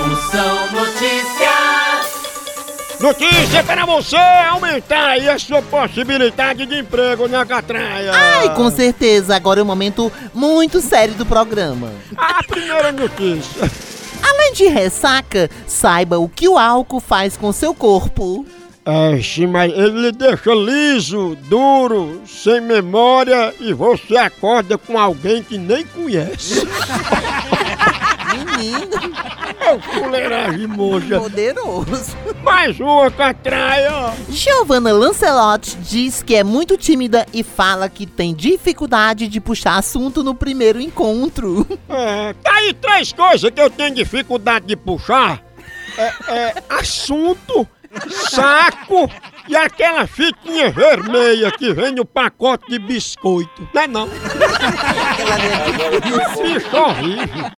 Moção Notícias. Notícia para você aumentar aí a sua possibilidade de emprego na Catraia. Ai, com certeza, agora é um momento muito sério do programa. A primeira notícia. Além de ressaca, saiba o que o álcool faz com seu corpo. Sim, mas ele lhe deixa liso, duro, sem memória e você acorda com alguém que nem conhece. Menino, É o fuleiragem, moja. poderoso. Mais uma Catraia. Giovanna Lancelotti diz que é muito tímida e fala que tem dificuldade de puxar assunto no primeiro encontro. Tá aí 3 coisas que eu tenho dificuldade de puxar. Assunto, saco e aquela fitinha vermelha que vem no pacote de biscoito. Não é não? Bicho horrível.